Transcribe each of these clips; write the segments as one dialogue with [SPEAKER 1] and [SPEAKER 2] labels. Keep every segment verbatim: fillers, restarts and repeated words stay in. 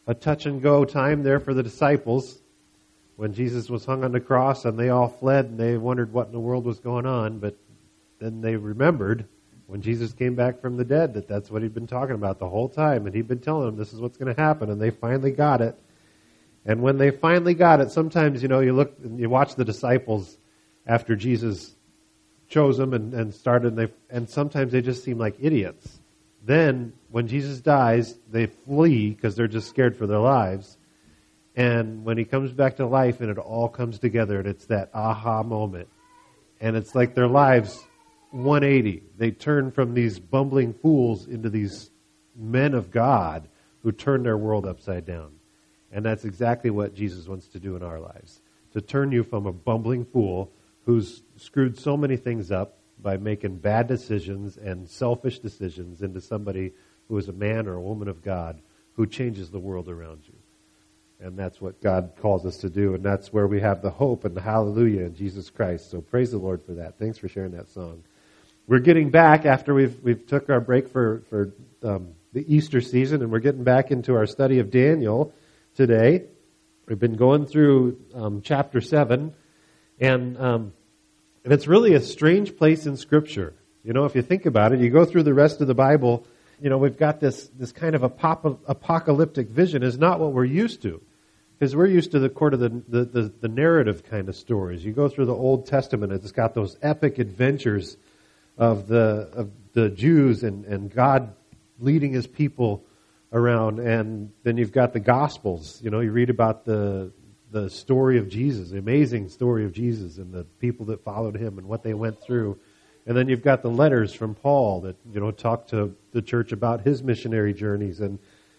[SPEAKER 1] a touch and go time there for the disciples when Jesus was hung on the cross and they all fled and they wondered what in the world was going on. But then they remembered when Jesus came back from the dead that that's what he'd been talking about the whole time. And he'd been telling them this is what's going to happen. And they finally got it. And when they finally got it, sometimes, you know, you look and you watch the disciples after Jesus chose them and, and started, and, they, and sometimes they just seem like idiots. Then, when Jesus dies, they flee because they're just scared for their lives. And when he comes back to life and it all comes together, and it's that aha moment. And it's like their lives one eighty. They turn from these bumbling fools into these men of God who turn their world upside down. And that's exactly what Jesus wants to do in our lives. To turn you from a bumbling fool who's screwed so many things up by making bad decisions and selfish decisions into somebody who is a man or a woman of God who changes the world around you. And that's what God calls us to do. And that's where we have the hope and the hallelujah in Jesus Christ. So praise the Lord for that. Thanks for sharing that song. We're getting back after we've we've took our break for, for um, the Easter season, and we're getting back into our study of Daniel today. We've been going through um, chapter seven, and um, and it's really a strange place in Scripture. You know, if you think about it, you go through the rest of the Bible, you know, we've got this this kind of apop- apocalyptic vision is not what we're used to. Because we're used to the court of the, the, the, the narrative kind of stories. You go through the Old Testament, it's got those epic adventures of the of the Jews and, and God leading his people around. And then you've got the Gospels. You know, you read about the the story of Jesus, the amazing story of Jesus and the people that followed him and what they went through. And then you've got the letters from Paul that, you know, talk to the church about his missionary journeys. And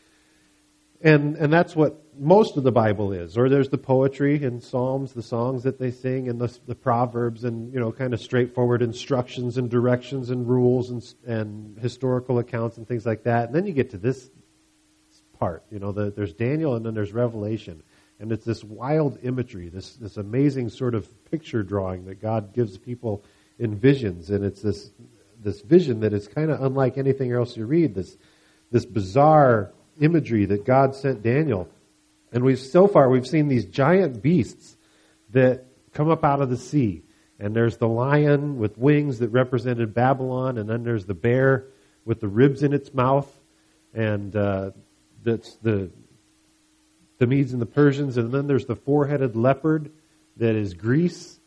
[SPEAKER 1] and and that's what most of the Bible is. Or there's the poetry and Psalms, the songs that they sing, and the, the Proverbs, and, you know, kind of straightforward instructions and directions and rules and and historical accounts and things like that. And then you get to this part, you know, the, there's Daniel and then there's Revelation. And it's this wild imagery, this this amazing sort of picture drawing that God gives people in visions. And it's this this vision that is kind of unlike anything else you read, this this bizarre imagery that God sent Daniel. And we've so far we've seen these giant beasts that come up out of the sea. And there's the lion with wings that represented Babylon, and then there's the bear with the ribs in its mouth, and uh, that's the the Medes and the Persians. And then there's the four-headed leopard that is Greece,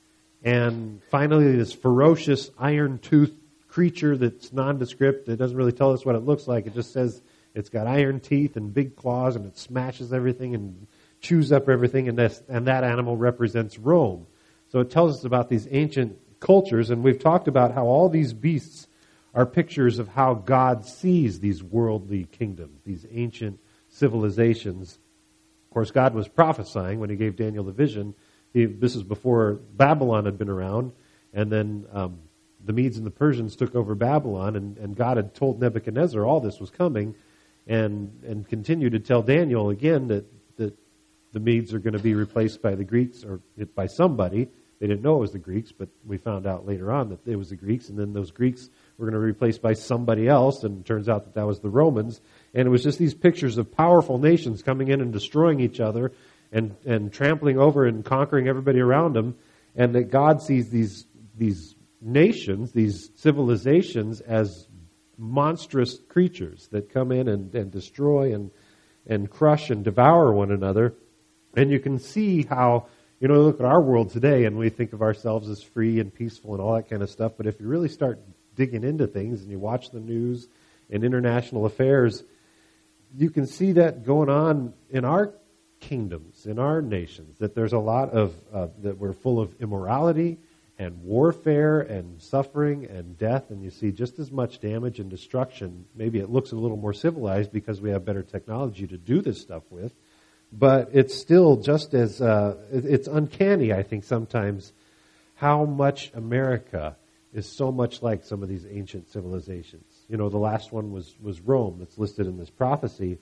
[SPEAKER 1] and finally this ferocious iron-toothed creature that's nondescript. It doesn't really tell us what it looks like. It just says it's got iron teeth and big claws, and it smashes everything and chews up everything, and, this, and that animal represents Rome. So it tells us about these ancient cultures, and we've talked about how all these beasts are pictures of how God sees these worldly kingdoms, these ancient civilizations. Of course, God was prophesying when he gave Daniel the vision. He, this is before Babylon had been around, and then um, the Medes and the Persians took over Babylon, and, and God had told Nebuchadnezzar all this was coming, and and continued to tell Daniel again that, that the Medes are going to be replaced by the Greeks, or by somebody. They didn't know it was the Greeks, but we found out later on that it was the Greeks, and then those Greeks were going to be replaced by somebody else, and it turns out that that was the Romans. And it was just these pictures of powerful nations coming in and destroying each other and, and trampling over and conquering everybody around them, and that God sees these these nations, these civilizations, as monstrous creatures that come in and, and destroy and and crush and devour one another. And you can see how, you know, look at our world today and we think of ourselves as free and peaceful and all that kind of stuff. But if you really start digging into things and you watch the news and international affairs, you can see that going on in our kingdoms, in our nations, that there's a lot of, uh, that we're full of immorality and warfare and suffering and death, and you see just as much damage and destruction. Maybe it looks a little more civilized because we have better technology to do this stuff with, but it's still just as, uh, it's uncanny, I think, sometimes, how much America is so much like some of these ancient civilizations. You know, the last one was, was Rome that's listed in this prophecy,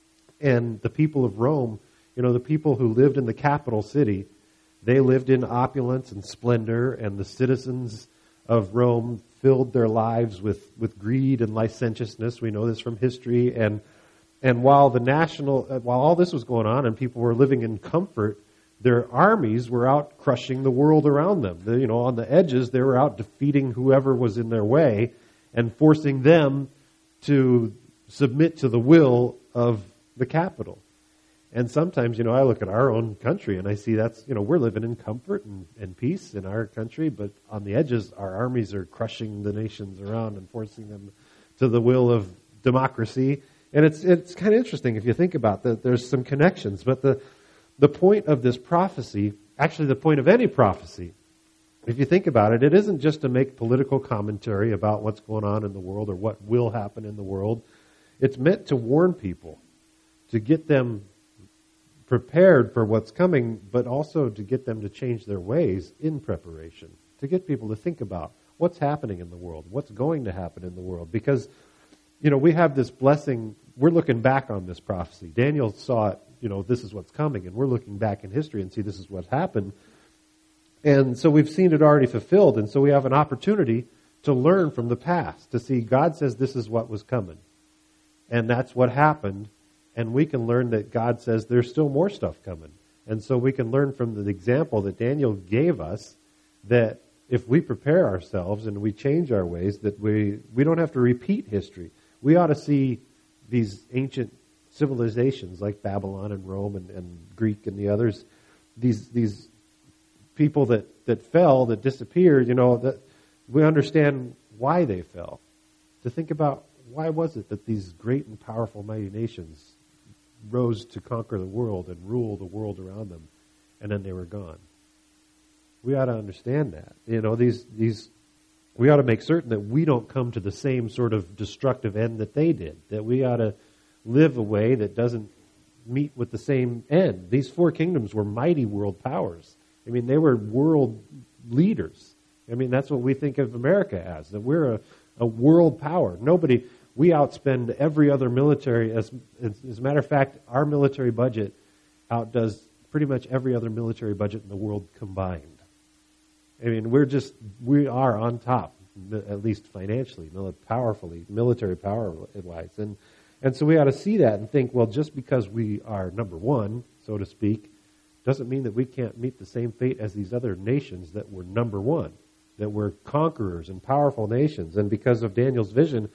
[SPEAKER 1] and the people of Rome, you know, the people who lived in the capital city, they lived in opulence and splendor, and the citizens of Rome filled their lives with, with greed and licentiousness. We know this from history, and And while the national, uh, while all this was going on and people were living in comfort, their armies were out crushing the world around them. The, you know, on the edges, they were out defeating whoever was in their way and forcing them to submit to the will of the capital. And sometimes, you know, I look at our own country and I see that's, you know, we're living in comfort and, and peace in our country, but on the edges, our armies are crushing the nations around and forcing them to the will of democracy. And it's it's kind of interesting if you think about that. There's some connections, but the the point of this prophecy, actually the point of any prophecy, if you think about it, it isn't just to make political commentary about what's going on in the world or what will happen in the world. It's meant to warn people, to get them prepared for what's coming, but also to get them to change their ways in preparation, to get people to think about what's happening in the world, what's going to happen in the world. Because, you know, we have this blessing, we're looking back on this prophecy. Daniel saw it, you know, this is what's coming, and we're looking back in history and see this is what happened. And so we've seen it already fulfilled, and so we have an opportunity to learn from the past, to see God says this is what was coming. And that's what happened. And we can learn that God says there's still more stuff coming. And so we can learn from the example that Daniel gave us that if we prepare ourselves and we change our ways, that we, we don't have to repeat history. We ought to see these ancient civilizations like Babylon and Rome and, and Greek and the others, these these people that, that fell, that disappeared, you know, that we understand why they fell. To think about why was it that these great and powerful mighty nations rose to conquer the world and rule the world around them, and then they were gone. We ought to understand that. You know, these these we ought to make certain that we don't come to the same sort of destructive end that they did, that we ought to live a way that doesn't meet with the same end. These four kingdoms were mighty world powers. I mean, they were world leaders. I mean, that's what we think of America as, that we're a, a world power. Nobody, we outspend every other military. As, as a matter of fact, our military budget outdoes pretty much every other military budget in the world combined. I mean, we're just, we are on top, at least financially, powerfully, military power-wise. And, and so we ought to see that and think, well, just because we are number one, so to speak, doesn't mean that we can't meet the same fate as these other nations that were number one, that were conquerors and powerful nations. And because of Daniel's vision,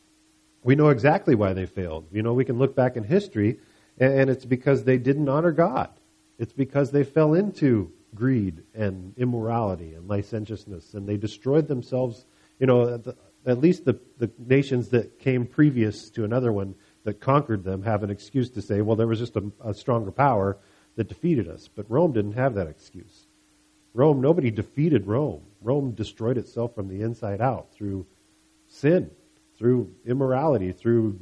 [SPEAKER 1] we know exactly why they failed. You know, we can look back in history, and it's because they didn't honor God. It's because they fell into greed and immorality and licentiousness, and they destroyed themselves. You know, the, at least the, the nations that came previous to another one that conquered them have an excuse to say, well, there was just a, a stronger power that defeated us. But Rome didn't have that excuse. Rome, nobody defeated Rome. Rome destroyed itself from the inside out through sin, through immorality, through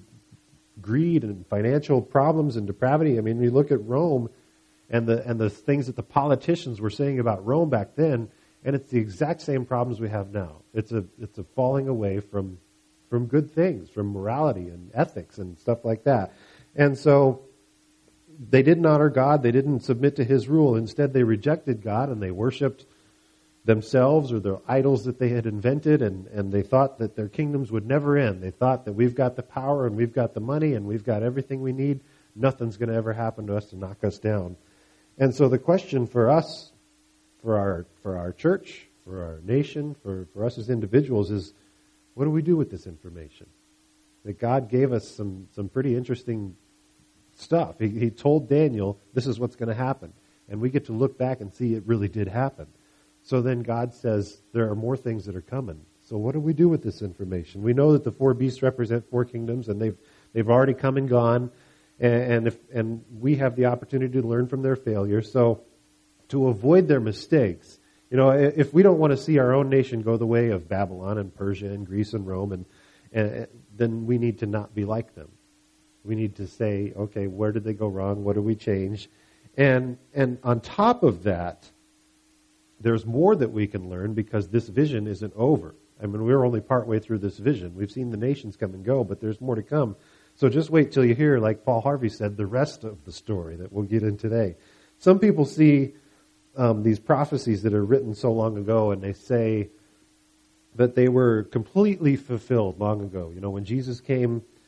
[SPEAKER 1] greed and financial problems and depravity. I mean, you look at Rome and the and the things that the politicians were saying about Rome back then, and it's the exact same problems we have now. It's a it's a falling away from from good things, from morality and ethics and stuff like that. And so they didn't honor God. They didn't submit to His rule. Instead, they rejected God and they worshipped themselves or the idols that they had invented, and, and they thought that their kingdoms would never end. They thought that we've got the power and we've got the money and we've got everything we need. Nothing's going to ever happen to us to knock us down. And so the question for us, for our for our church, for our nation, for, for us as individuals is, what do we do with this information? That God gave us some, some pretty interesting stuff. He, he told Daniel, this is what's going to happen. And we get to look back and see it really did happen. So then God says, there are more things that are coming. So what do we do with this information? We know that the four beasts represent four kingdoms, and they've they've already come and gone. And if, and we have the opportunity to learn from their failures. So to avoid their mistakes, you know, if we don't want to see our own nation go the way of Babylon and Persia and Greece and Rome, and, and then we need to not be like them. We need to say, okay, where did they go wrong? What do we change? And and on top of that, there's more that we can learn because this vision isn't over. I mean, we're only partway through this vision. We've seen the nations come and go, but there's more to come. So just wait till you hear, like Paul Harvey said, the rest of the story that we'll get in today. Some people see um, these prophecies that are written so long ago, and they say that they were completely fulfilled long ago. You know, when Jesus came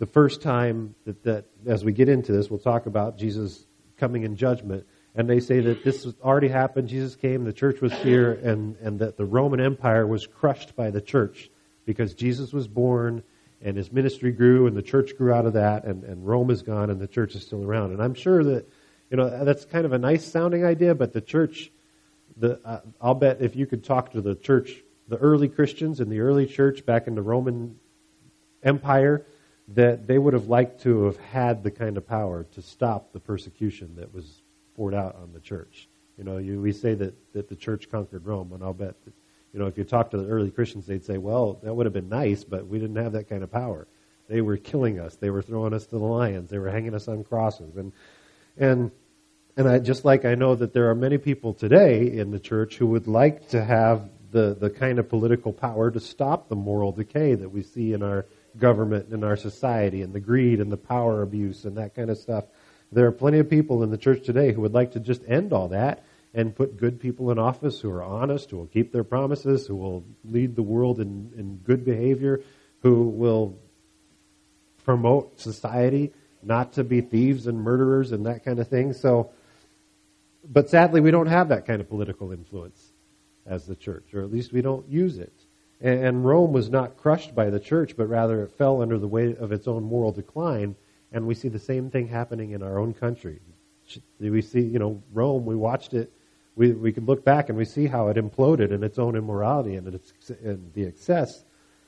[SPEAKER 1] the first time that, that, as we get into this, we'll talk about Jesus coming in judgment. And they say that this already happened. Jesus came, the church was here, and, and that the Roman Empire was crushed by the church because Jesus was born and his ministry grew and the church grew out of that, and, and Rome is gone and the church is still around. And I'm sure that, you know, that's kind of a nice sounding idea, but the church, the uh, I'll bet if you could talk to the church, the early Christians in the early church back in the Roman Empire, that they would have liked to have had the kind of power to stop the persecution that was poured out on the church. You know, you, we say that, that the church conquered Rome, and I'll bet that, you know, if you talk to the early Christians, they'd say, well, that would have been nice, but we didn't have that kind of power. They were killing us. They were throwing us to the lions. They were hanging us on crosses. And and and I just like I know that there are many people today in the church who would like to have the, the kind of political power to stop the moral decay that we see in our government and our society, and the greed and the power abuse and that kind of stuff. There are plenty of people in the church today who would like to just end all that and put good people in office who are honest, who will keep their promises, who will lead the world in, in good behavior, who will promote society not to be thieves and murderers and that kind of thing. So, but sadly, we don't have that kind of political influence as the church, or at least we don't use it. And, and Rome was not crushed by the church, but rather it fell under the weight of its own moral decline. And we see the same thing happening in our own country. We see, you know, Rome, we watched it. We we can look back and we see how it imploded in its own immorality and its and the excess.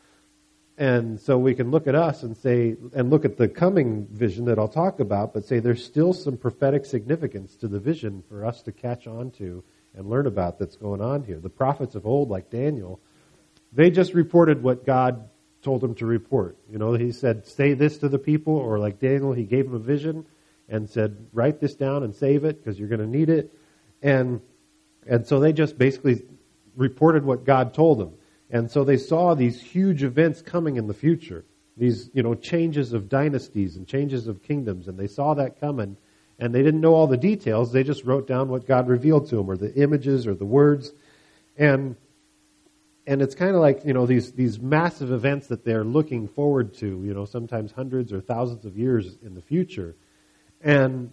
[SPEAKER 1] And so we can look at us and say, and look at the coming vision that I'll talk about, but say there's still some prophetic significance to the vision for us to catch on to and learn about that's going on here. The prophets of old, like Daniel, they just reported what God told them to report. You know, he said, say this to the people, or like Daniel, he gave them a vision and said, write this down and save it because you're going to need it. And and so they just basically reported what God told them. And so they saw these huge events coming in the future, these, you know, changes of dynasties and changes of kingdoms, and they saw that coming, and they didn't know all the details. They just wrote down what God revealed to them, or the images or the words. And and it's kind of like, you know, these these massive events that they're looking forward to, you know, sometimes hundreds or thousands of years in the future. And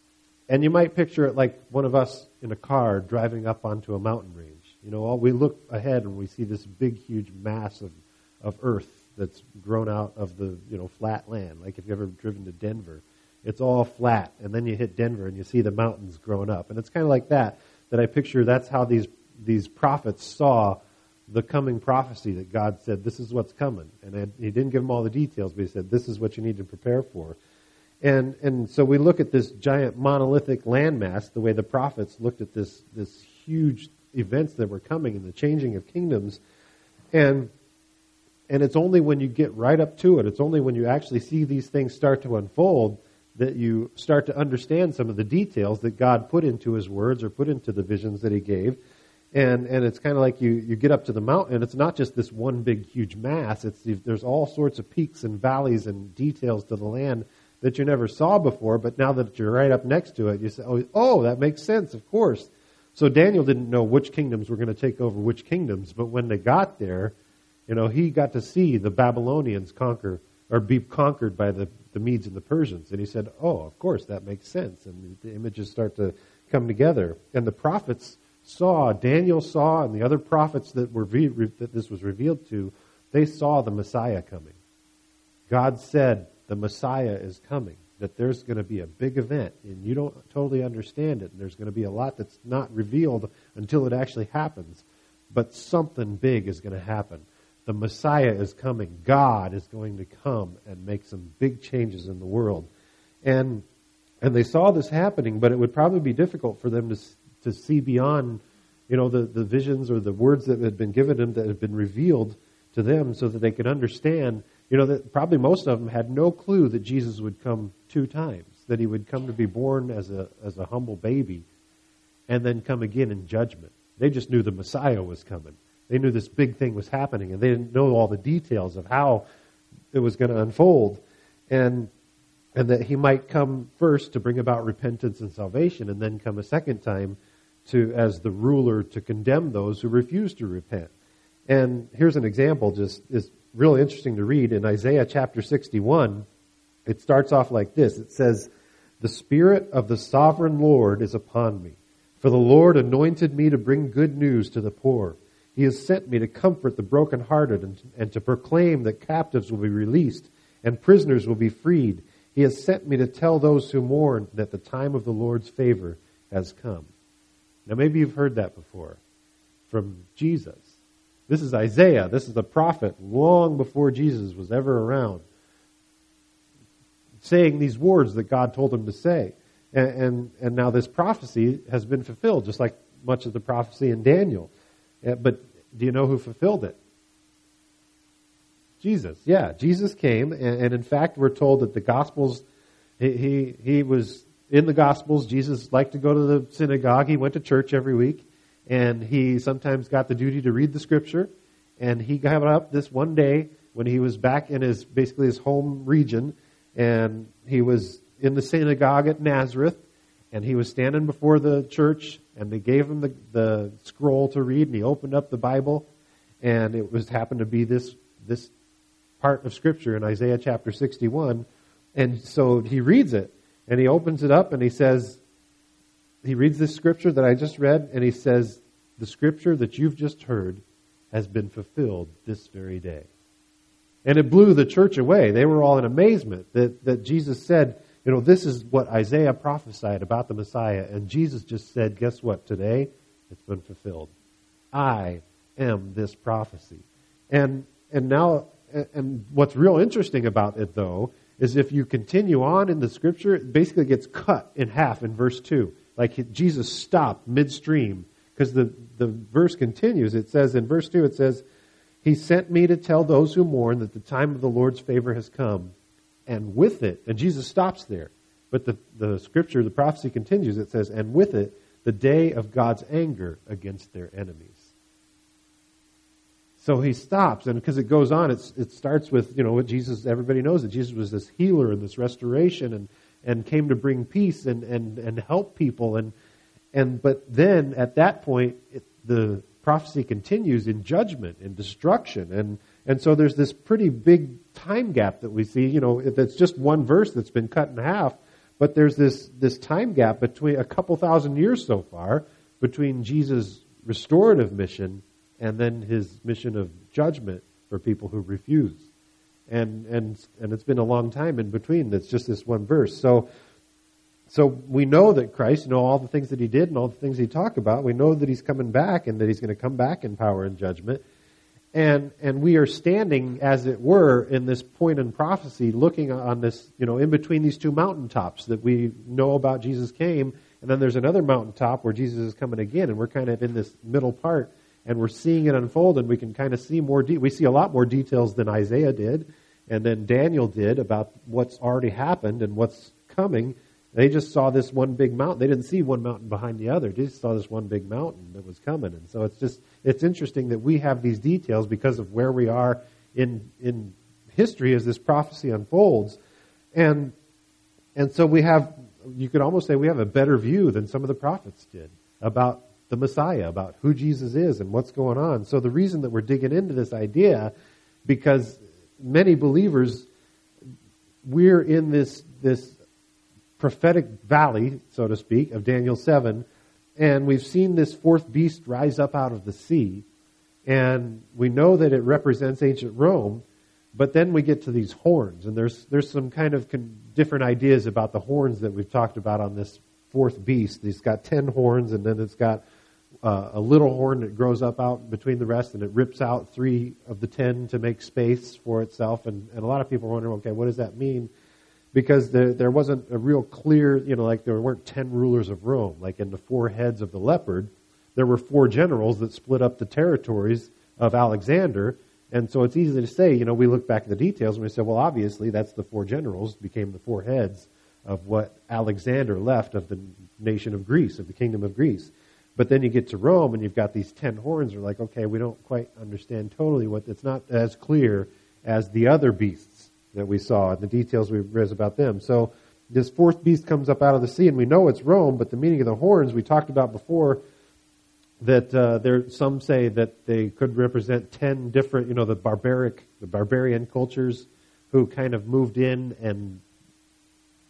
[SPEAKER 1] and you might picture it like one of us in a car driving up onto a mountain range. You know, all we look ahead and we see this big, huge mass of, of earth that's grown out of the, you know, flat land. Like if you've ever driven to Denver, it's all flat. And then you hit Denver and you see the mountains growing up. And it's kind of like that, that I picture that's how these these prophets saw the coming prophecy that God said, this is what's coming. And I, he didn't give them all the details, but he said, this is what you need to prepare for. And and so we look at this giant monolithic landmass, the way the prophets looked at this this huge events that were coming and the changing of kingdoms. And and it's only when you get right up to it, it's only when you actually see these things start to unfold that you start to understand some of the details that God put into his words or put into the visions that he gave. And and it's kind of like you, you get up to the mountain, and it's not just this one big, huge mass. It's there's all sorts of peaks and valleys and details to the land that you never saw before, but now that you're right up next to it, you say, oh, oh that makes sense, of course. So Daniel didn't know which kingdoms were going to take over which kingdoms, but when they got there, you know, he got to see the Babylonians conquer, or be conquered by the, the Medes and the Persians. And he said, oh, of course, that makes sense. And the images start to come together. And the prophets saw, Daniel saw, and the other prophets that were re- that this was revealed to, they saw the Messiah coming. God said, the Messiah is coming, that there's going to be a big event, and you don't totally understand it, and there's going to be a lot that's not revealed until it actually happens. But something big is going to happen. The Messiah is coming. God is going to come and make some big changes in the world. And and they saw this happening, but it would probably be difficult for them to to see beyond, you know, the, the visions or the words that had been given them, that had been revealed to them, so that they could understand. You know, that probably most of them had no clue that Jesus would come two times, that he would come to be born as a as a humble baby and then come again in judgment. They just knew the Messiah was coming. They knew this big thing was happening, and they didn't know all the details of how it was going to unfold. And and that he might come first to bring about repentance and salvation, and then come a second time to as the ruler to condemn those who refuse to repent. And here's an example, just is really interesting to read in Isaiah chapter sixty-one. It starts off like this. It says, "The Spirit of the Sovereign Lord is upon me, for the Lord anointed me to bring good news to the poor. He has sent me to comfort the brokenhearted and, and to proclaim that captives will be released and prisoners will be freed. He has sent me to tell those who mourn that the time of the Lord's favor has come." Now maybe you've heard that before from Jesus. This is Isaiah. This is the prophet long before Jesus was ever around, saying these words that God told him to say. And, and, and now this prophecy has been fulfilled, just like much of the prophecy in Daniel. Uh, But do you know who fulfilled it? Jesus. Yeah, Jesus came, and, and in fact, we're told that the Gospels, he, he he was in the Gospels. Jesus liked to go to the synagogue. He went to church every week, and he sometimes got the duty to read the Scripture. And he got up this one day when he was back in his basically his home region, and he was in the synagogue at Nazareth, and he was standing before the church, and they gave him the, the scroll to read, and he opened up the Bible, and it was happened to be this this part of Scripture in Isaiah chapter sixty-one, and so he reads it, and he opens it up, and he says, he reads this Scripture that I just read, and he says, "The Scripture that you've just heard has been fulfilled this very day." And it blew the church away. They were all in amazement that, that Jesus said, you know, this is what Isaiah prophesied about the Messiah. And Jesus just said, guess what? Today, it's been fulfilled. I am this prophecy. And and now, and what's real interesting about it, though, is if you continue on in the Scripture, it basically gets cut in half in verse two. Like Jesus stopped midstream, because the, the verse continues. It says in verse two, it says, "He sent me to tell those who mourn that the time of the Lord's favor has come." And with it, and Jesus stops there, but the, the Scripture, the prophecy continues. It says, "And with it, the day of God's anger against their enemies." So he stops, and because it goes on, it's, it starts with, you know, what Jesus, everybody knows that Jesus was this healer and this restoration and, and came to bring peace and, and, and help people. And, and, but then at that point, it, the prophecy continues in judgment and destruction. And, and so there's this pretty big time gap that we see, you know, that's just one verse that's been cut in half, but there's this, this time gap between a couple thousand years so far between Jesus' restorative mission and then his mission of judgment for people who refuse. And, and, and it's been a long time in between. That's just this one verse. So, so we know that Christ, you know, all the things that he did and all the things he talked about, we know that he's coming back and that he's going to come back in power and judgment. And, and we are standing, as it were, in this point in prophecy, looking on this, you know, in between these two mountaintops that we know about Jesus came. And then there's another mountaintop where Jesus is coming again. And we're kind of in this middle part. And we're seeing it unfold, and we can kind of see more, de- we see a lot more details than Isaiah did, and then Daniel did about what's already happened and what's coming. They just saw this one big mountain. They didn't see one mountain behind the other. They just saw this one big mountain that was coming. And so it's just, it's interesting that we have these details because of where we are in, in history as this prophecy unfolds. And, and so we have, you could almost say we have a better view than some of the prophets did about the Messiah, about who Jesus is and what's going on. So the reason that we're digging into this idea, because many believers, we're in this, this prophetic valley, so to speak, of Daniel seven, and we've seen this fourth beast rise up out of the sea, and we know that it represents ancient Rome, but then we get to these horns, and there's there's some kind of con- different ideas about the horns that we've talked about on this fourth beast. It's got ten horns, and then it's got Uh, a little horn that grows up out between the rest, and it rips out three of the ten to make space for itself. And, and a lot of people are wondering, okay, what does that mean? Because there, there wasn't a real clear, you know, like there weren't ten rulers of Rome. Like in the four heads of the leopard, there were four generals that split up the territories of Alexander. And so it's easy to say, you know, we look back at the details and we say, well, obviously that's the four generals became the four heads of what Alexander left of the nation of Greece, of the kingdom of Greece. But then you get to Rome and you've got these ten horns. You're like, okay, we don't quite understand totally what, it's not as clear as the other beasts that we saw and the details we read about them. So this fourth beast comes up out of the sea, and we know it's Rome, but the meaning of the horns we talked about before, that uh, there, some say that they could represent ten different, you know, the barbaric, the barbarian cultures who kind of moved in and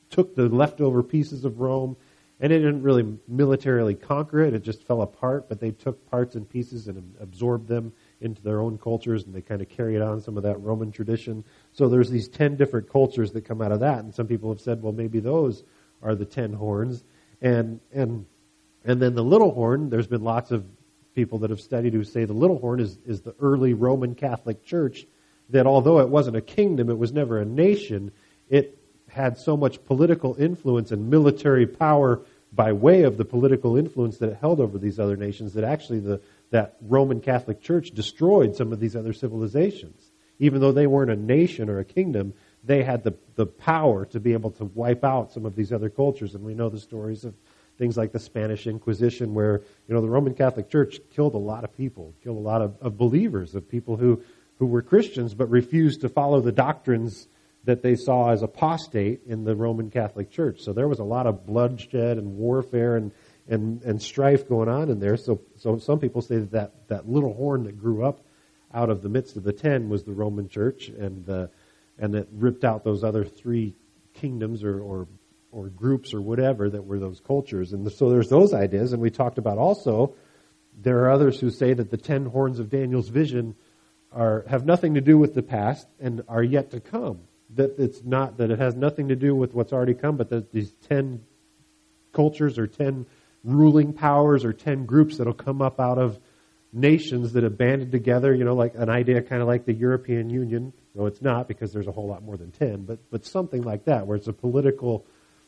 [SPEAKER 1] took the leftover pieces of Rome, and it didn't really militarily conquer it. It just fell apart, but they took parts and pieces and absorbed them into their own cultures, and they kind of carried on some of that Roman tradition. So there's these ten different cultures that come out of that, and some people have said, well, maybe those are the ten horns. And and and then the little horn, there's been lots of people that have studied who say the little horn is, is the early Roman Catholic Church, that although it wasn't a kingdom, it was never a nation, it had so much political influence and military power by way of the political influence that it held over these other nations that actually the that Roman Catholic Church destroyed some of these other civilizations. Even though they weren't a nation or a kingdom, they had the, the power to be able to wipe out some of these other cultures. And we know the stories of things like the Spanish Inquisition, where, you know, the Roman Catholic Church killed a lot of people, killed a lot of, of believers, of people who, who were Christians but refused to follow the doctrines that they saw as apostate in the Roman Catholic Church. So there was a lot of bloodshed and warfare and and, and strife going on in there. So so some people say that, that that little horn that grew up out of the midst of the ten was the Roman Church, and the and that ripped out those other three kingdoms or, or or groups or whatever that were those cultures. And so there's those ideas. And we talked about also, there are others who say that the ten horns of Daniel's vision are have nothing to do with the past and are yet to come. That it's not, that it has nothing to do with what's already come, but that these ten cultures or ten ruling powers or ten groups that'll come up out of nations that have banded together, you know, like an idea kind of like the European Union. No, it's not, because there's a whole lot more than ten, but but something like that, where it's a political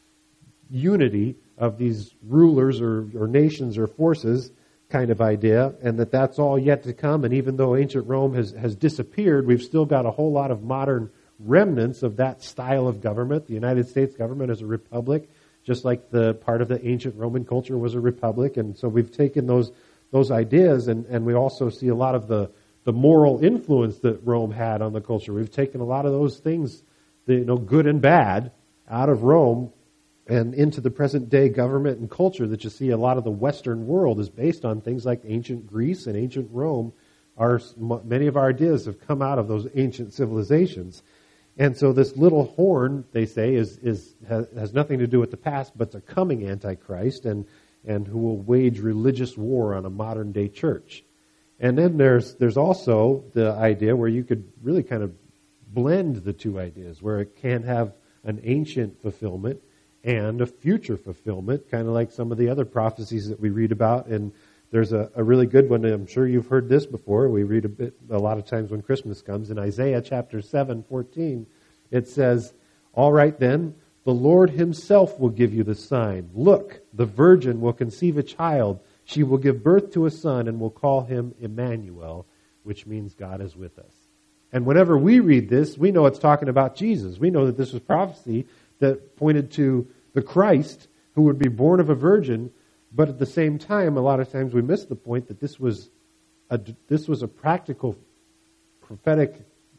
[SPEAKER 1] unity of these rulers or, or nations or forces kind of idea, and that that's all yet to come. And even though ancient Rome has, has disappeared, we've still got a whole lot of modern remnants of that style of government. The United States government is a republic, just like the part of the ancient Roman culture was a republic. And so we've taken those those ideas, and, and we also see a lot of the, the moral influence that Rome had on the culture. We've taken a lot of those things, the, you know, good and bad, out of Rome and into the present day government and culture that you see. A lot of the Western world is based on things like ancient Greece and ancient Rome. Our, many of our ideas have come out of those ancient civilizations. And so this little horn, they say, is is has, has nothing to do with the past, but it's a coming Antichrist, and and who will wage religious war on a modern day church. And then there's there's also the idea where you could really kind of blend the two ideas, where it can have an ancient fulfillment and a future fulfillment, kind of like some of the other prophecies that we read about. And there's a, a really good one. I'm sure you've heard this before. We read a bit, a lot of times when Christmas comes. In Isaiah chapter seven, fourteen, it says, "All right then, the Lord himself will give you the sign. Look, the virgin will conceive a child. She will give birth to a son and will call him Emmanuel," which means God is with us. And whenever we read this, we know it's talking about Jesus. We know that this was prophecy that pointed to the Christ who would be born of a virgin. But at the same time, a lot of times we miss the point that this was a, this was a practical prophetic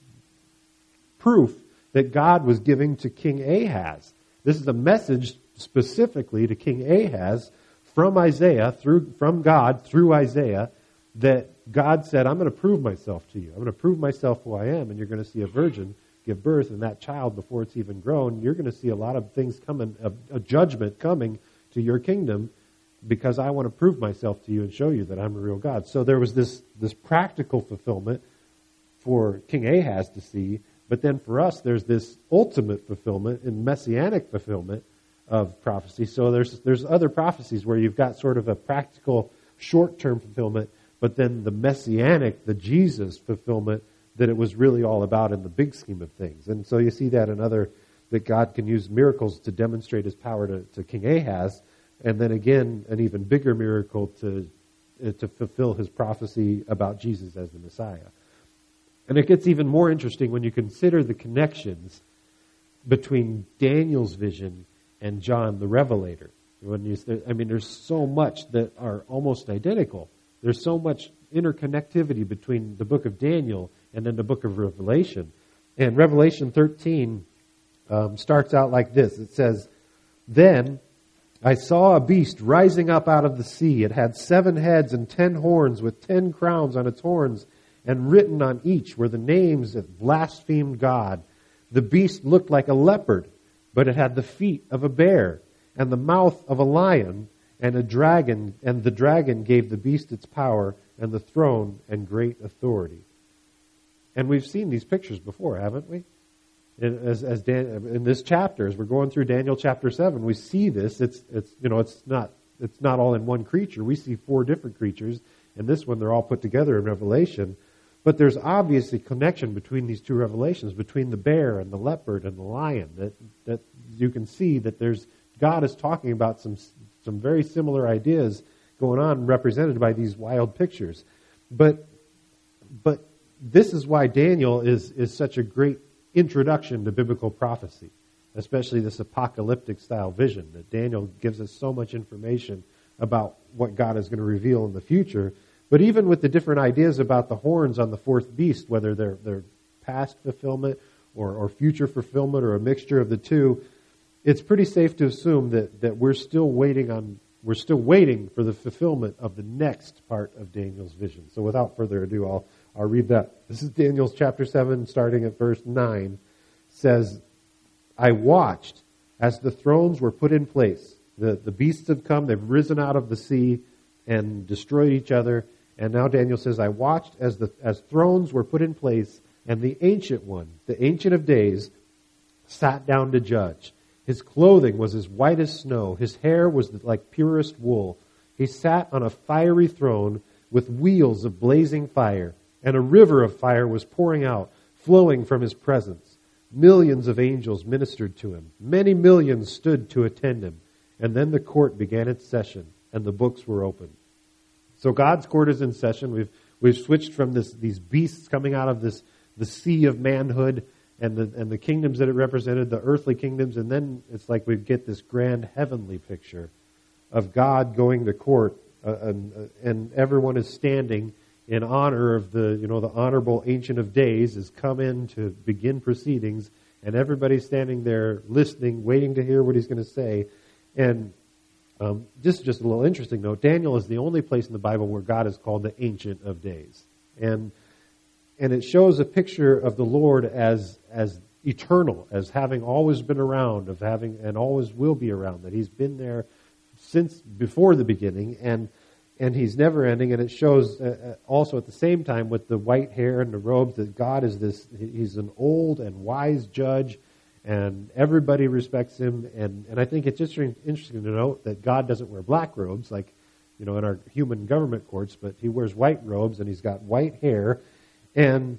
[SPEAKER 1] proof that God was giving to King Ahaz. This is a message specifically to King Ahaz from Isaiah, through from God through Isaiah, that God said, I'm going to prove myself to you. I'm going to prove myself who I am, and you're going to see a virgin give birth, and that child, before it's even grown, you're going to see a lot of things coming, a, a judgment coming to your kingdom, because I want to prove myself to you and show you that I'm a real God. So there was this, this practical fulfillment for King Ahaz to see, but then for us there's this ultimate fulfillment and messianic fulfillment of prophecy. So there's there's other prophecies where you've got sort of a practical short-term fulfillment, but then the messianic, the Jesus fulfillment that it was really all about in the big scheme of things. And so you see that in other, that God can use miracles to demonstrate his power to, to King Ahaz, and then again, an even bigger miracle to uh, to fulfill his prophecy about Jesus as the Messiah. And it gets even more interesting when you consider the connections between Daniel's vision and John the Revelator. When you, I mean, there's so much that are almost identical. There's so much interconnectivity between the book of Daniel and then the book of Revelation. And Revelation thirteen um, starts out like this. It says, "Then I saw a beast rising up out of the sea. It had seven heads and ten horns, with ten crowns on its horns, and written on each were the names that blasphemed God. The beast looked like a leopard, but it had the feet of a bear and the mouth of a lion, and a dragon, and the dragon gave the beast its power and the throne and great authority. And we've seen these pictures before, haven't we? In, as, as Dan, in this chapter, as we're going through Daniel chapter seven, we see this. It's, it's, you know, it's not, it's not all in one creature. We see four different creatures. And this one, they're all put together in Revelation. But there's obviously connection between these two revelations, between the bear and the leopard and the lion. That that you can see that there's God is talking about some some very similar ideas going on, represented by these wild pictures. But but this is why Daniel is is such a great introduction to biblical prophecy, especially this apocalyptic style vision. That Daniel gives us so much information about what God is going to reveal in the future. But even with the different ideas about the horns on the fourth beast, whether they're they're past fulfillment or, or future fulfillment or a mixture of the two, it's pretty safe to assume that, that we're still waiting on we're still waiting for the fulfillment of the next part of Daniel's vision. So without further ado, I'll I'll read that. This is Daniel's chapter seven, starting at verse nine. It says, I watched as the thrones were put in place. The the beasts have come, they've risen out of the sea and destroyed each other. And now Daniel says, I watched as the as thrones were put in place, and the Ancient One, the Ancient of Days, sat down to judge. His clothing was as white as snow. His hair was like purest wool. He sat on a fiery throne with wheels of blazing fire, and a river of fire was pouring out, flowing from his presence. Millions of angels ministered to him. Many millions stood to attend him. And then the court began its session, and the books were opened. So God's court is in session. We've we've switched from this these beasts coming out of this the sea of manhood and the and the kingdoms that it represented, the earthly kingdoms, and then it's like we get this grand heavenly picture of God going to court, uh, and, uh, and everyone is standing in honor of the you know the honorable Ancient of Days has come in to begin proceedings, and everybody's standing there listening, waiting to hear what he's going to say, and. Um, this is just a little interesting note. Daniel is the only place in the Bible where God is called the Ancient of Days. And and it shows a picture of the Lord as as eternal, as having always been around, of having and always will be around, that he's been there since before the beginning, and and he's never ending. And it shows uh, also at the same time with the white hair and the robes that God is this, he's an old and wise judge, and everybody respects him. And, and I think it's just interesting to note that God doesn't wear black robes like, you know, in our human government courts, but he wears white robes and he's got white hair. And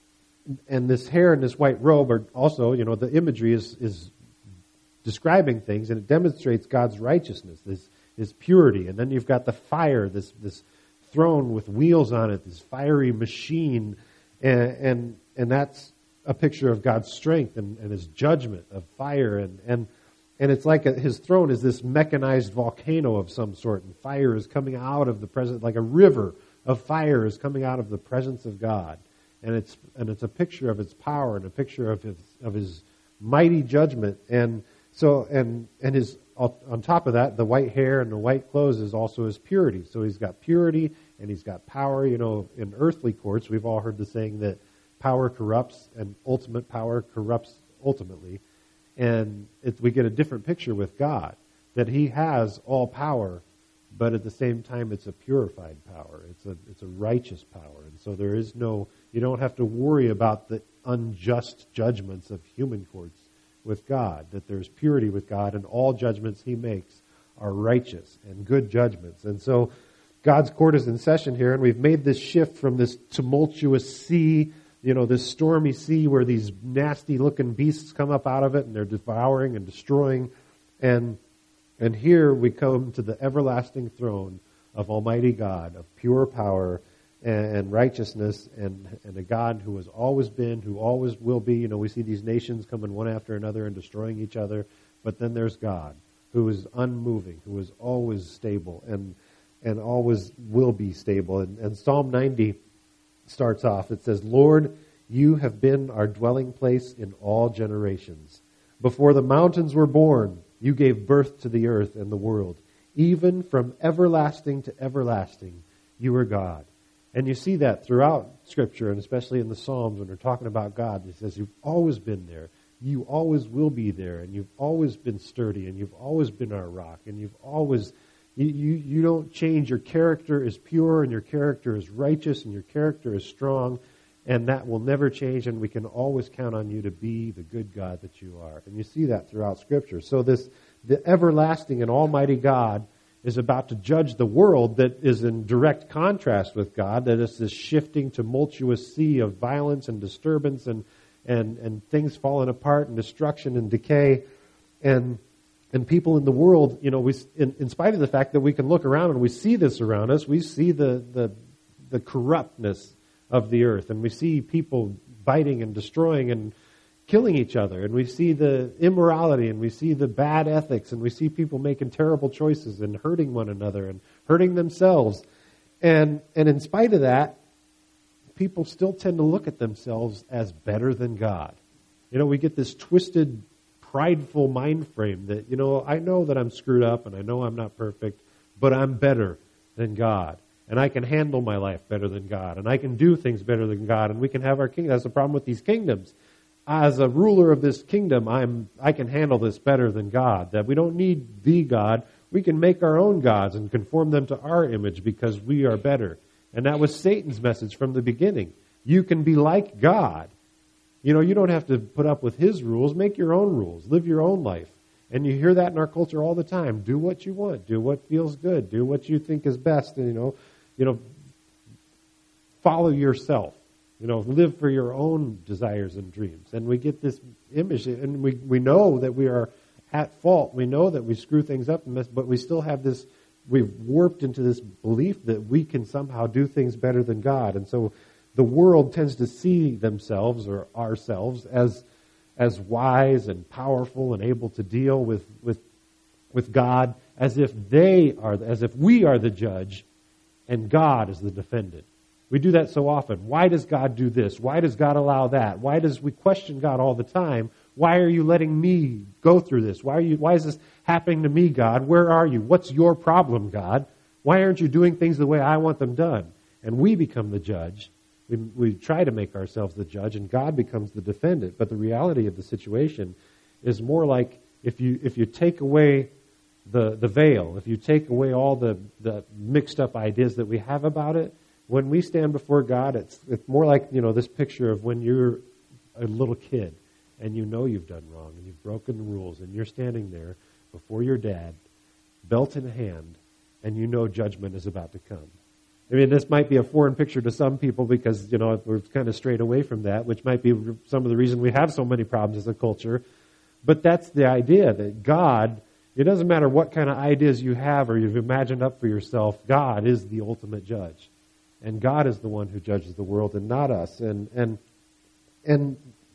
[SPEAKER 1] and this hair and this white robe are also, you know, the imagery is, is describing things, and it demonstrates God's righteousness, his, his purity. And then you've got the fire, this this throne with wheels on it, this fiery machine, and and, and that's a picture of God's strength and, and his judgment of fire. And, and, and it's like a, his throne is this mechanized volcano of some sort, and fire is coming out of the presence, like a river of fire is coming out of the presence of God. And it's, and it's a picture of his power and a picture of his, of his mighty judgment. And so, and, and his, on top of that, the white hair and the white clothes is also his purity. So he's got purity and he's got power. You know, in earthly courts, we've all heard the saying that power corrupts and ultimate power corrupts ultimately. And it, we get a different picture with God, that he has all power, but at the same time it's a purified power. It's a it's a righteous power. And so there is no, you don't have to worry about the unjust judgments of human courts with God, that there's purity with God, and all judgments he makes are righteous and good judgments. And so God's court is in session here, and we've made this shift from this tumultuous sea, you know, this stormy sea where these nasty looking beasts come up out of it and they're devouring and destroying. And and here we come to the everlasting throne of Almighty God, of pure power and, and righteousness, and, and a God who has always been, who always will be. You know, we see these nations coming one after another and destroying each other. But then there's God, who is unmoving, who is always stable and and always will be stable. And, and Psalm ninety starts off, it says, Lord, you have been our dwelling place in all generations. Before the mountains were born, you gave birth to the earth and the world. Even from everlasting to everlasting, you are God. And you see that throughout Scripture, and especially in the Psalms when they're talking about God. It says you've always been there. you always will be there, and you've always been sturdy, and you've always been our rock, and you've always, you, you, you don't change. Your character is pure, and your character is righteous, and your character is strong, and that will never change, and we can always count on you to be the good God that you are. And you see that throughout Scripture. So this, the everlasting and almighty God is about to judge the world that is in direct contrast with God, that is this shifting, tumultuous sea of violence and disturbance and and, and things falling apart and destruction and decay. And and people in the world, you know, we in, in spite of the fact that we can look around and we see this around us, we see the, the, the corruptness of the earth, and we see people biting and destroying and killing each other, and we see the immorality, and we see the bad ethics, and we see people making terrible choices and hurting one another and hurting themselves. And and in spite of that, people still tend to look at themselves as better than God. You know, we get this twisted, prideful mind frame that, you know, I know that I'm screwed up and I know I'm not perfect, but I'm better than God. And I can handle my life better than God. And I can do things better than God. And we can have our kingdom. That's the problem with these kingdoms. As a ruler of this kingdom, I'm, I can handle this better than God. That we don't need the God. We can make our own gods and conform them to our image because we are better. And that was Satan's message from the beginning. You can be like God. You know, you don't have to put up with his rules. Make your own rules. Live your own life. And you hear that in our culture all the time. Do what you want. Do what feels good. Do what you think is best. And, you know, you know, follow yourself. You know, live for your own desires and dreams. And we get this image, and we, we know that we are at fault. We know that we screw things up, but we still have this, we've warped into this belief that we can somehow do things better than God. And so the world tends to see themselves or ourselves as as wise and powerful and able to deal with, with, with God as if they are, as if we are the judge and God is the defendant. We do that so often. Why does God do this? Why does God allow that? Why does we question God all the time? Why are you letting me go through this? Why are you, why is this happening to me, God? Where are you? What's your problem, God? Why aren't you doing things the way I want them done? And we become the judge. We, we try to make ourselves the judge, and God becomes the defendant. But the reality of the situation is more like if you if you take away the, the veil, if you take away all the, the mixed up ideas that we have about it, when we stand before God, it's it's more like, you know, this picture of when you're a little kid and you know you've done wrong and you've broken the rules and you're standing there before your dad, belt in hand, and you know judgment is about to come. I mean, this might be a foreign picture to some people because, you know, we're kind of strayed away from that, which might be some of the reason we have so many problems as a culture. But that's the idea that God, it doesn't matter what kind of ideas you have or you've imagined up for yourself, God is the ultimate judge. And God is the one who judges the world and not us. And and and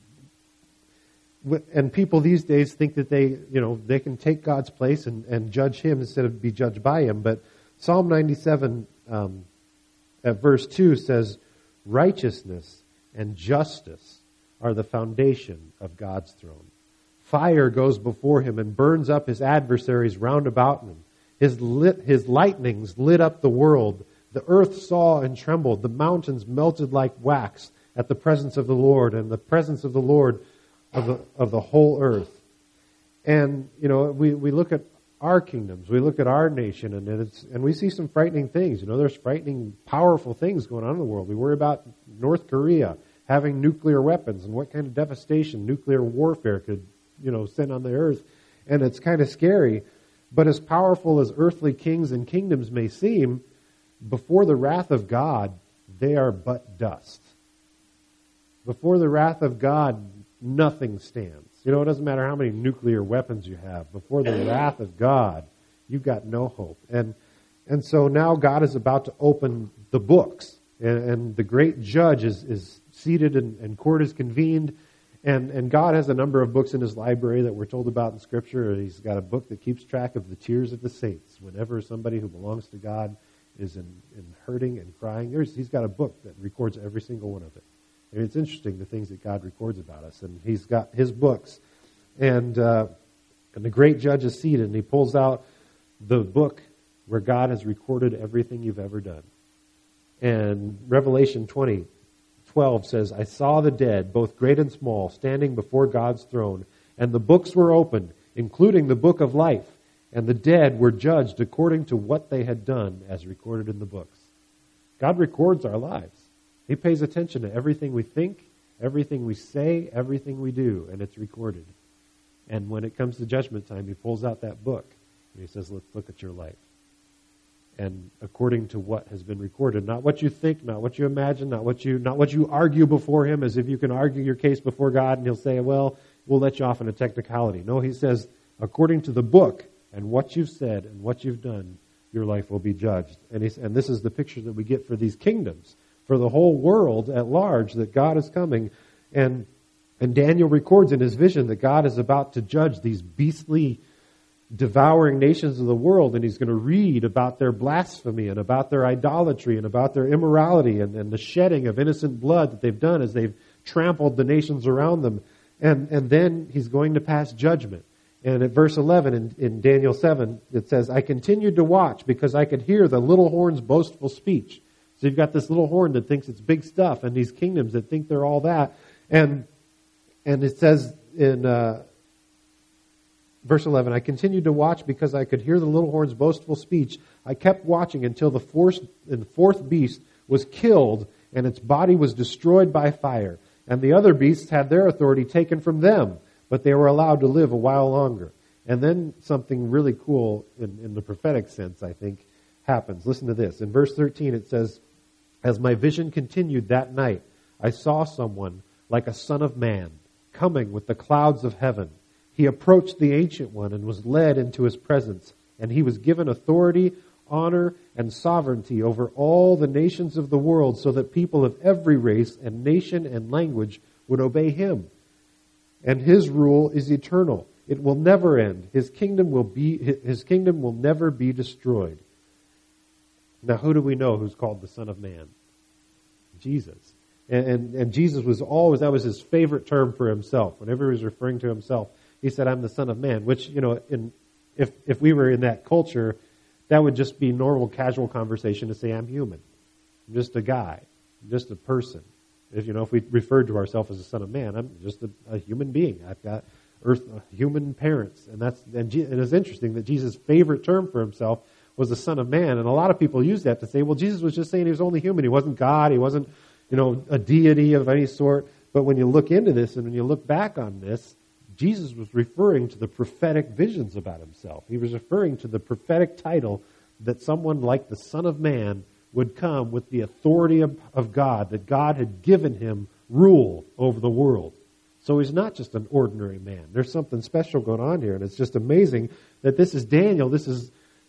[SPEAKER 1] and people these days think that they, you know, they can take God's place and, and judge Him instead of be judged by Him. But Psalm ninety-seven um, at verse two says, righteousness and justice are the foundation of God's throne. Fire goes before Him and burns up His adversaries round about Him. His lit, His lightnings lit up the world. The earth saw and trembled. The mountains melted like wax at the presence of the Lord and the presence of the Lord of the, of the whole earth. And, you know, we, we look at our kingdoms. We look at our nation and it's, and we see some frightening things. You know, there's frightening, powerful things going on in the world. We worry about North Korea having nuclear weapons and what kind of devastation nuclear warfare could, you know, send on the earth. And it's kind of scary. But as powerful as earthly kings and kingdoms may seem, before the wrath of God, they are but dust. Before the wrath of God, nothing stands. You know, it doesn't matter how many nuclear weapons you have. Before the wrath of God, you've got no hope. And and so now God is about to open the books. And, and the great judge is, is seated and, and court is convened. And, and God has a number of books in His library that we're told about in Scripture. He's got a book that keeps track of the tears of the saints. Whenever somebody who belongs to God is in, in hurting and crying, There's, He's got a book that records every single one of it. I mean, it's interesting the things that God records about us. And He's got His books. And uh, and the great judge is seated, and He pulls out the book where God has recorded everything you've ever done. And Revelation twenty twelve says, I saw the dead, both great and small, standing before God's throne, and the books were opened, including the book of life, and the dead were judged according to what they had done, as recorded in the books. God records our lives. He pays attention to everything we think, everything we say, everything we do, and it's recorded. And when it comes to judgment time, he pulls out that book, and he says, let's look at your life. And according to what has been recorded, not what you think, not what you imagine, not what you not what you argue before him, as if you can argue your case before God, and he'll say, well, we'll let you off in a technicality. No, he says, according to the book and what you've said and what you've done, your life will be judged. And, he's, and this is the picture that we get for these kingdoms, for the whole world at large, that God is coming. And, and Daniel records in his vision that God is about to judge these beastly, devouring nations of the world, and he's going to read about their blasphemy and about their idolatry and about their immorality and, and the shedding of innocent blood that they've done as they've trampled the nations around them. And, and then he's going to pass judgment. And at verse eleven in, in Daniel seven, it says, I continued to watch because I could hear the little horn's boastful speech. So you've got this little horn that thinks it's big stuff, and these kingdoms that think they're all that. And and it says in uh, verse eleven, I continued to watch because I could hear the little horn's boastful speech. I kept watching until the fourth, the fourth beast was killed and its body was destroyed by fire. And the other beasts had their authority taken from them, but they were allowed to live a while longer. And then something really cool in, in the prophetic sense, I think, happens. Listen to this. In verse thirteen it says, as my vision continued that night, I saw someone like a son of man coming with the clouds of heaven. He approached the Ancient One and was led into his presence, and he was given authority, honor, and sovereignty over all the nations of the world, so that people of every race and nation and language would obey him. And his rule is eternal. It will never end. His kingdom will be, his kingdom will never be destroyed. Now, who do we know who's called the Son of Man? Jesus. And, and, and Jesus was always, that was his favorite term for himself. Whenever he was referring to himself, he said, I'm the Son of Man, which, you know, in, if, if we were in that culture, that would just be normal, casual conversation to say, I'm human. I'm just a guy. I'm just a person. If, you know, if we referred to ourselves as a son of man, I'm just a, a human being. I've got earth, uh, human parents. And that's, and, G, and it's interesting that Jesus' favorite term for himself was the Son of Man. And a lot of people use that to say, well, Jesus was just saying he was only human. He wasn't God. He wasn't, you know, a deity of any sort. But when you look into this and when you look back on this, Jesus was referring to the prophetic visions about himself. He was referring to the prophetic title that someone like the Son of Man would come with the authority of, of God, that God had given him rule over the world. So he's not just an ordinary man. There's something special going on here, and it's just amazing that this is Daniel. This is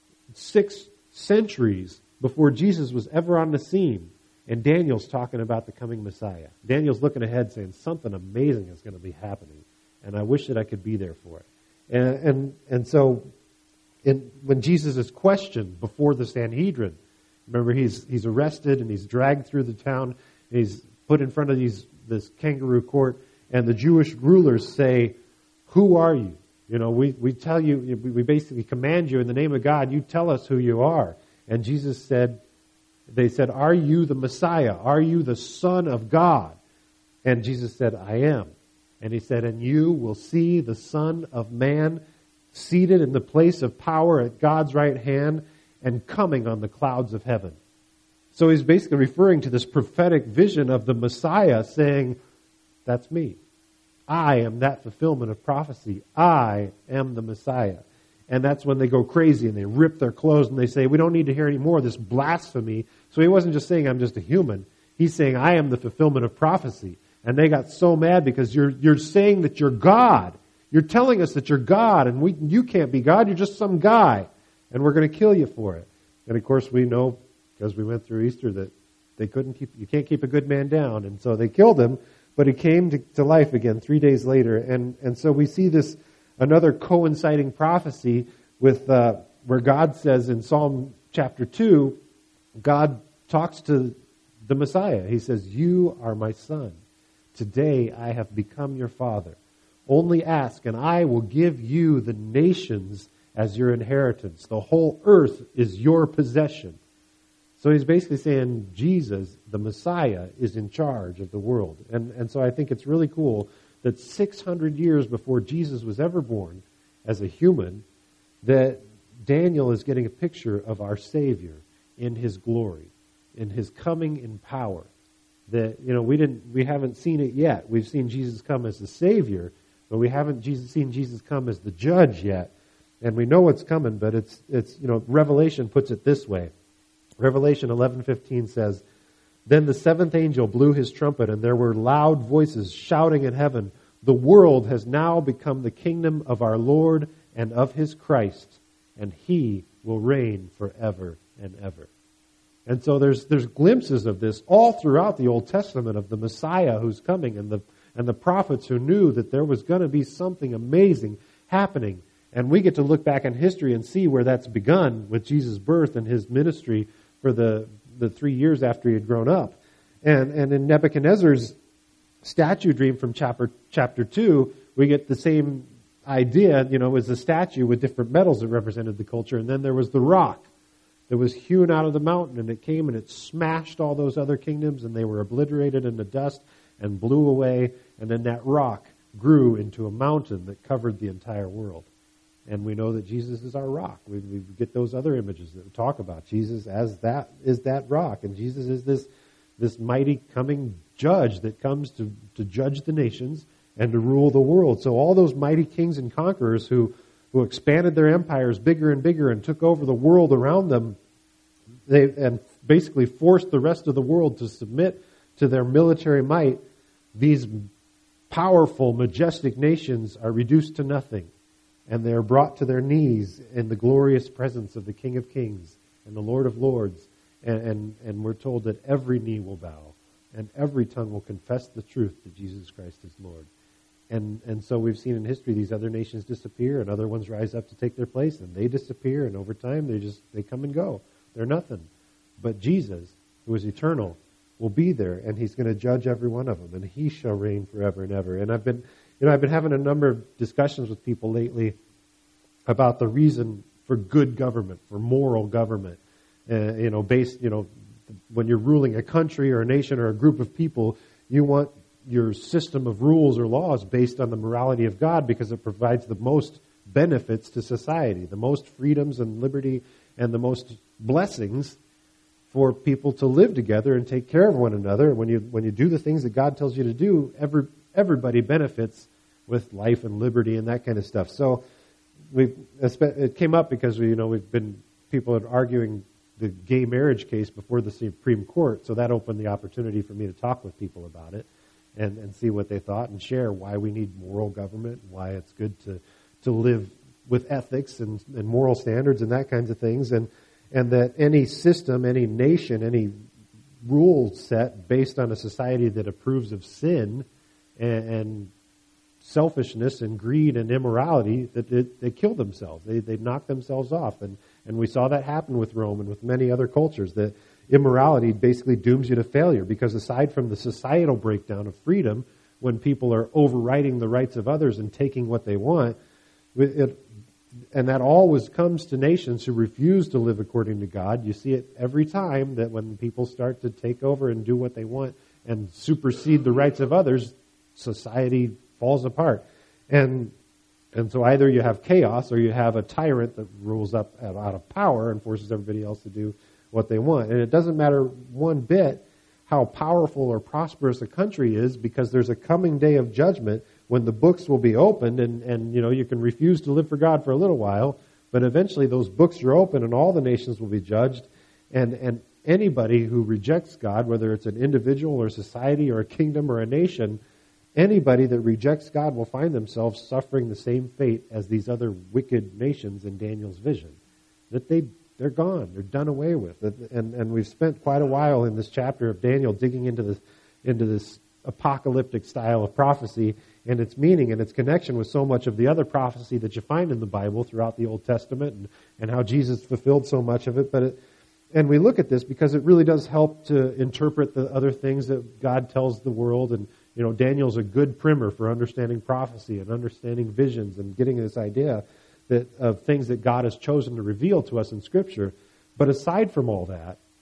[SPEAKER 1] six centuries before Jesus was ever on the scene, and Daniel's talking about the coming Messiah. Daniel's looking ahead saying something amazing is going to be happening, and I wish that I could be there for it. And and, and so in, when Jesus is questioned before the Sanhedrin, remember, he's he's arrested and he's dragged through the town. And he's put in front of these this kangaroo court, and the Jewish rulers say, "Who are you? You know, we we tell you, we basically command you in the name of God. You tell us who you are." And Jesus said, "They said, are you the Messiah? Are you the Son of God?" And Jesus said, "I am." And he said, "And you will see the Son of Man seated in the place of power at God's right hand, and coming on the clouds of heaven." So he's basically referring to this prophetic vision of the Messiah, saying, that's me. I am that fulfillment of prophecy. I am the Messiah. And that's when they go crazy and they rip their clothes and they say, we don't need to hear any more of this blasphemy. So he wasn't just saying, I'm just a human. He's saying, I am the fulfillment of prophecy. And they got so mad because you're you're saying that you're God. You're telling us that you're God, and we you can't be God. You're just some guy. And we're going to kill you for it. And of course we know, because we went through Easter, that they couldn't keep, you can't keep a good man down. And so they killed him, but he came to, to life again three days later. And, and so we see this, another coinciding prophecy with, uh, where God says in Psalm chapter two, God talks to the Messiah. He says, you are my son. Today I have become your father. Only ask, and I will give you the nations as your inheritance. The whole earth is your possession. So he's basically saying Jesus, the Messiah, is in charge of the world. And, and so I think it's really cool that six hundred years before Jesus was ever born as a human, that Daniel is getting a picture of our Savior in his glory, in his coming in power. That, you know, we didn't, we haven't seen it yet. We've seen Jesus come as the Savior, but we haven't Jesus, seen Jesus come as the judge yet. And we know it's coming, but it's, it's, you know, Revelation puts it this way. Revelation eleven fifteen says, "Then the seventh angel blew his trumpet, and there were loud voices shouting in heaven, 'The world has now become the kingdom of our Lord and of his Christ, and he will reign forever and ever.'" And so there's there's glimpses of this all throughout the Old Testament of the Messiah who's coming, and the and the prophets who knew that there was going to be something amazing happening. And we get to look back in history and see where that's begun with Jesus' birth and his ministry for the, the three years after he had grown up. And and in Nebuchadnezzar's statue dream from chapter chapter two, we get the same idea. You know, it was a statue with different metals that represented the culture, and then there was the rock that was hewn out of the mountain, and it came and it smashed all those other kingdoms, and they were obliterated into dust and blew away, and then that rock grew into a mountain that covered the entire world. And we know that Jesus is our rock. We, we get those other images that talk about Jesus as that is that rock, and Jesus is this this mighty coming judge that comes to, to judge the nations and to rule the world. So all those mighty kings and conquerors who, who expanded their empires bigger and bigger and took over the world around them, they and basically forced the rest of the world to submit to their military might, these powerful, majestic nations are reduced to nothing. And they are brought to their knees in the glorious presence of the King of Kings and the Lord of Lords. And, and, and we're told that every knee will bow and every tongue will confess the truth that Jesus Christ is Lord. And and so we've seen in history these other nations disappear and other ones rise up to take their place, and they disappear, and over time they just they come and go. They're nothing. But Jesus, who is eternal, will be there, and he's going to judge every one of them, and he shall reign forever and ever. And I've been You know, I've been having a number of discussions with people lately about the reason for good government, for moral government. Uh, you know, based, you know, when you're ruling a country or a nation or a group of people, you want your system of rules or laws based on the morality of God because it provides the most benefits to society, the most freedoms and liberty and the most blessings for people to live together and take care of one another. When you when you do the things that God tells you to do, every everybody benefits with life and liberty and that kind of stuff. So we it came up because we, you know we've been people are arguing the gay marriage case before the Supreme Court, so that opened the opportunity for me to talk with people about it and, and see what they thought and share why we need moral government, why it's good to to live with ethics and, and moral standards and that kinds of things, and and that any system, any nation, any rule set based on a society that approves of sin and, and selfishness and greed and immorality, that they, they kill themselves. They they knock themselves off. And, and we saw that happen with Rome and with many other cultures, that immorality basically dooms you to failure, because aside from the societal breakdown of freedom, when people are overriding the rights of others and taking what they want, it, and that always comes to nations who refuse to live according to God. You see it every time, that when people start to take over and do what they want and supersede the rights of others, society falls apart. And and so either you have chaos or you have a tyrant that rules up out of power and forces everybody else to do what they want. And it doesn't matter one bit how powerful or prosperous a country is, because there's a coming day of judgment when the books will be opened, and, and you know you can refuse to live for God for a little while, but eventually those books are open and all the nations will be judged. And, and anybody who rejects God, whether it's an individual or a society or a kingdom or a nation, anybody that rejects God will find themselves suffering the same fate as these other wicked nations in Daniel's vision. That they, they're gone. They're done away with. And, and we've spent quite a while in this chapter of Daniel digging into this, into this apocalyptic style of prophecy and its meaning and its connection with so much of the other prophecy that you find in the Bible throughout the Old Testament, and, and how Jesus fulfilled so much of it. But it, and we look at this because it really does help to interpret the other things that God tells the world. And you know, Daniel's a good primer for understanding prophecy and understanding visions and getting this idea that of things that God has chosen to reveal to us in Scripture. But aside from all that,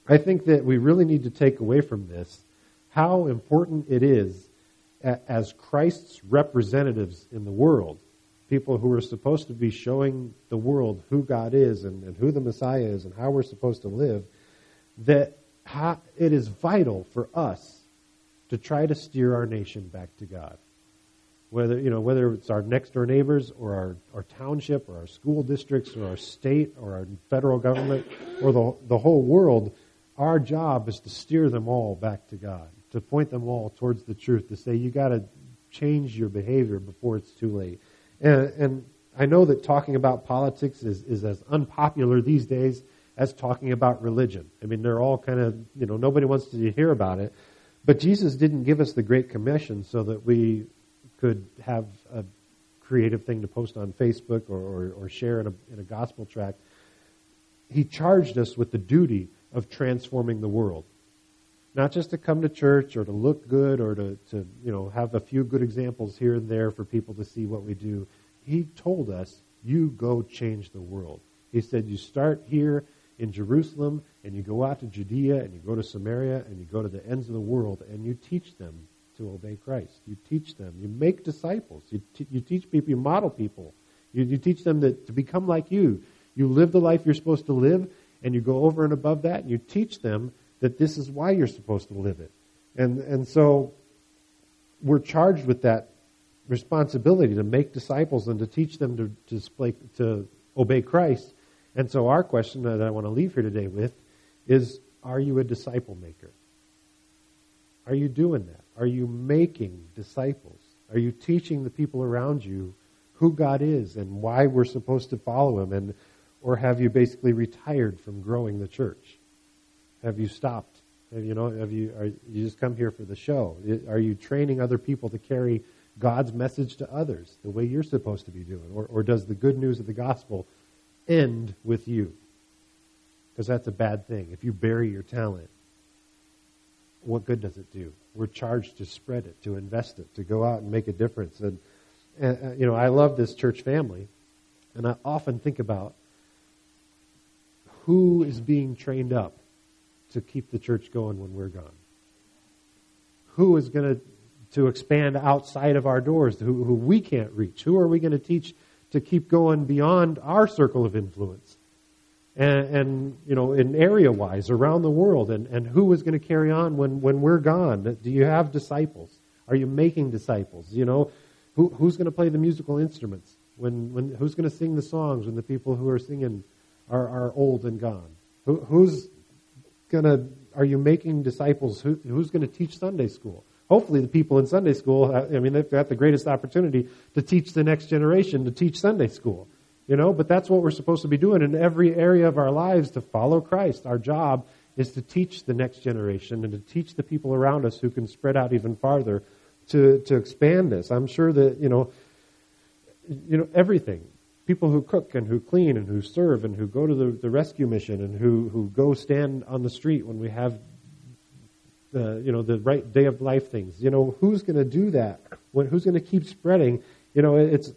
[SPEAKER 1] I think that we really need to take away from this how important it is as Christ's representatives in the world, people who are supposed to be showing the world who God is and, and who the Messiah is and how we're supposed to live, that how, it is vital for us to try to steer our nation back to God. Whether, you know, whether it's our next door neighbors or our, our township or our school districts or our state or our federal government or the, the whole world, our job is to steer them all back to God, to point them all towards the truth, to say you got to change your behavior before it's too late. And, and I know that talking about politics is, is as unpopular these days as talking about religion. I mean, they're all kind of, you know, nobody wants to hear about it. But Jesus didn't give us the Great Commission so that we could have a creative thing to post on Facebook or, or, or share in a, in a gospel tract. He charged us with the duty of transforming the world. Not just to come to church or to look good or to, to you know have a few good examples here and there for people to see what we do. He told us, you go change the world. He said, you start here in Jerusalem and you go out to Judea and you go to Samaria and you go to the ends of the world and you teach them to obey Christ. You teach them. You make disciples. You, t- you teach people. You model people. You, you teach them that, to become like you. You live the life you're supposed to live, and you go over and above that, and you teach them that this is why you're supposed to live it. And and so we're charged with that responsibility to make disciples and to teach them to, to, display, to obey Christ. And so our question that I want to leave here today with is, are you a disciple maker? Are you doing that? Are you making disciples? Are you teaching the people around you who God is and why we're supposed to follow Him? And or have you basically retired from growing the church? Have you stopped? Have, you know, have you? Are you just come here for the show? Are you training other people to carry God's message to others the way you're supposed to be doing? Or, or does the good news of the gospel end with you? Because that's a bad thing. If you bury your talent, what good does it do? We're charged to spread it, to invest it, to go out and make a difference. And, and you know, I love this church family, and I often think about who is being trained up to keep the church going when we're gone. Who is going to to expand outside of our doors, who, who we can't reach? Who are we going to teach to keep going beyond our circle of influence? And, and you know, in area-wise, around the world, and, and who is going to carry on when, when we're gone? Do you have disciples? Are you making disciples? You know, who, who's going to play the musical instruments? When, when who's going to sing the songs when the people who are singing are, are old and gone? Who, who's going to? Are you making disciples? Who, who's going to teach Sunday school? Hopefully, the people in Sunday school. I mean, they've got the greatest opportunity to teach the next generation to teach Sunday school. You know, but that's what we're supposed to be doing in every area of our lives to follow Christ. Our job is to teach the next generation and to teach the people around us who can spread out even farther to, to expand this. I'm sure that, you know, you know, everything. People who cook and who clean and who serve and who go to the, the rescue mission and who, who go stand on the street when we have the, you know, the right day of life things. You know, who's going to do that? When, who's going to keep spreading? You know, it's...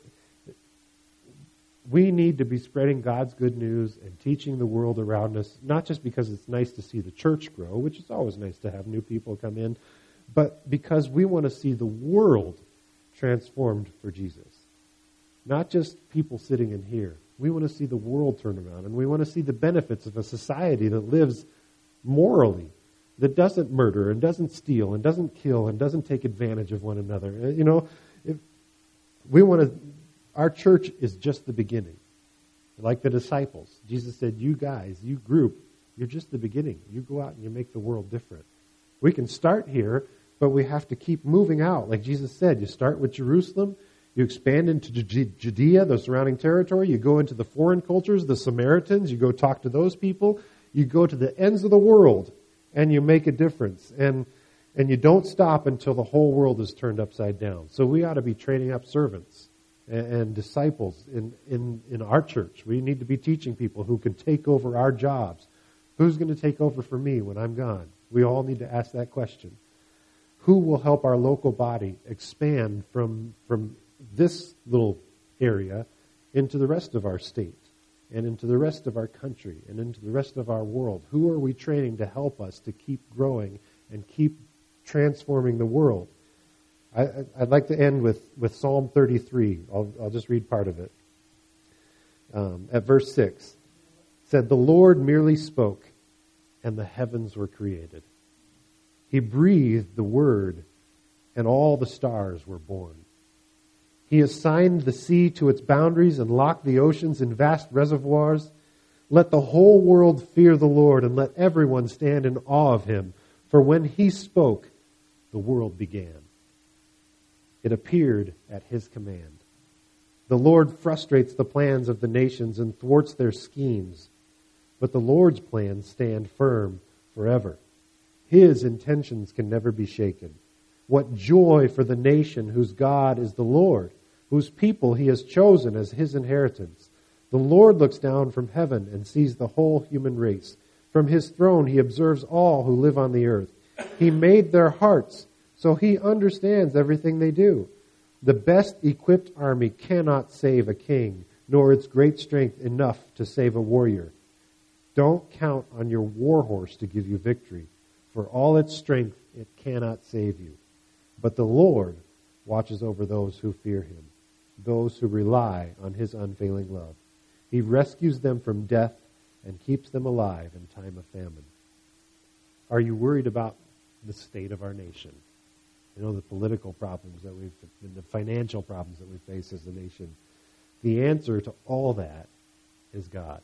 [SPEAKER 1] We need to be spreading God's good news and teaching the world around us, not just because it's nice to see the church grow, which is always nice to have new people come in, but because we want to see the world transformed for Jesus. Not just people sitting in here. We want to see the world turn around, and we want to see the benefits of a society that lives morally, that doesn't murder and doesn't steal and doesn't kill and doesn't take advantage of one another. You know, if we want to... Our church is just the beginning. Like the disciples. Jesus said, you guys, you group, you're just the beginning. You go out and you make the world different. We can start here, but we have to keep moving out. Like Jesus said, you start with Jerusalem, you expand into Judea, the surrounding territory, you go into the foreign cultures, the Samaritans, you go talk to those people, you go to the ends of the world, and you make a difference. And and you don't stop until the whole world is turned upside down. So we ought to be training up servants and disciples in, in, in our church. We need to be teaching people who can take over our jobs. Who's going to take over for me when I'm gone? We all need to ask that question. Who will help our local body expand from, from this little area into the rest of our state? and into the rest of our country and into the rest of our world? Who are we training to help us to keep growing and keep transforming the world? I, I'd like to end with, with Psalm thirty-three. I'll, I'll just read part of it. Um, at verse six, it said, "The Lord merely spoke, and the heavens were created. He breathed the word, and all the stars were born. He assigned the sea to its boundaries and locked the oceans in vast reservoirs. Let the whole world fear the Lord, and let everyone stand in awe of him. For when he spoke, the world began. It appeared at his command. The Lord frustrates the plans of the nations and thwarts their schemes. But the Lord's plans stand firm forever. His intentions can never be shaken. What joy for the nation whose God is the Lord, whose people he has chosen as his inheritance. The Lord looks down from heaven and sees the whole human race. From his throne he observes all who live on the earth. He made their hearts, so he understands everything they do. The best equipped army cannot save a king, nor its great strength enough to save a warrior. Don't count on your war horse to give you victory. For all its strength, it cannot save you. But the Lord watches over those who fear him, those who rely on his unfailing love. He rescues them from death and keeps them alive in time of famine. Are you worried about the state of our nation? You know, the political problems that we've, and the financial problems that we face as a nation. The answer to all that is God.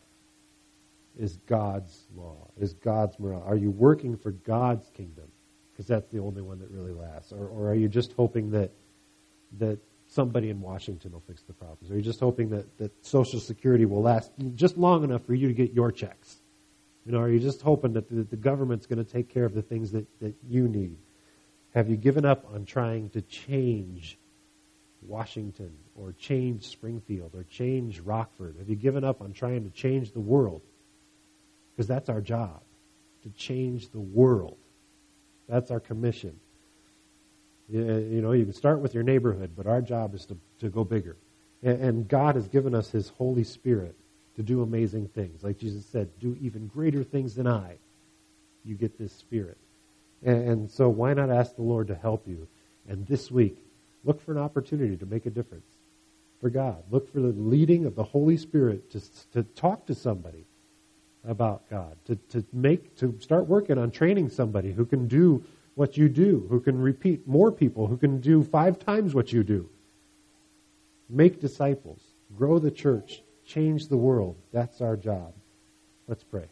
[SPEAKER 1] Is God's law. Is God's morale. Are you working for God's kingdom? Because that's the only one that really lasts. Or, or are you just hoping that that somebody in Washington will fix the problems? Or are you just hoping that, that Social Security will last just long enough for you to get your checks? You know, are you just hoping that the, the government's going to take care of the things that, that you need? Have you given up on trying to change Washington or change Springfield or change Rockford? Have you given up on trying to change the world? Because that's our job, to change the world. That's our commission. You know, you can start with your neighborhood, but our job is to, to go bigger. And God has given us his Holy Spirit to do amazing things. Like Jesus said, do even greater things than I. You get this Spirit. And so why not ask the Lord to help you? And this week, look for an opportunity to make a difference for God. Look for the leading of the Holy Spirit to, to talk to somebody about God, to, to make, to start working on training somebody who can do what you do, who can repeat more people, who can do five times what you do. Make disciples, grow the church, change the world. That's our job. Let's pray.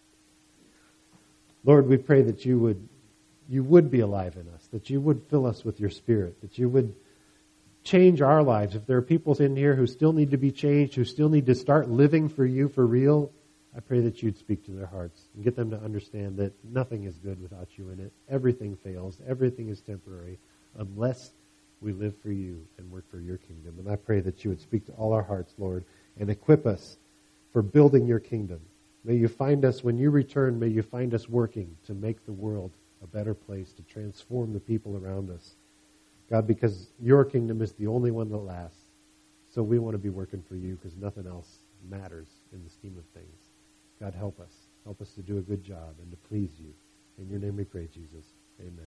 [SPEAKER 1] Lord, we pray that you would, you would be alive in us, that you would fill us with your Spirit, that you would change our lives. If there are people in here who still need to be changed, who still need to start living for you for real, I pray that you'd speak to their hearts and get them to understand that nothing is good without you in it. Everything fails. Everything is temporary unless we live for you and work for your kingdom. And I pray that you would speak to all our hearts, Lord, and equip us for building your kingdom. May you find us, when you return, may you find us working to make the world a better place, to transform the people around us. God, because your kingdom is the only one that lasts. So we want to be working for you because nothing else matters in the scheme of things. God, help us. Help us to do a good job and to please you. In your name we pray, Jesus. Amen.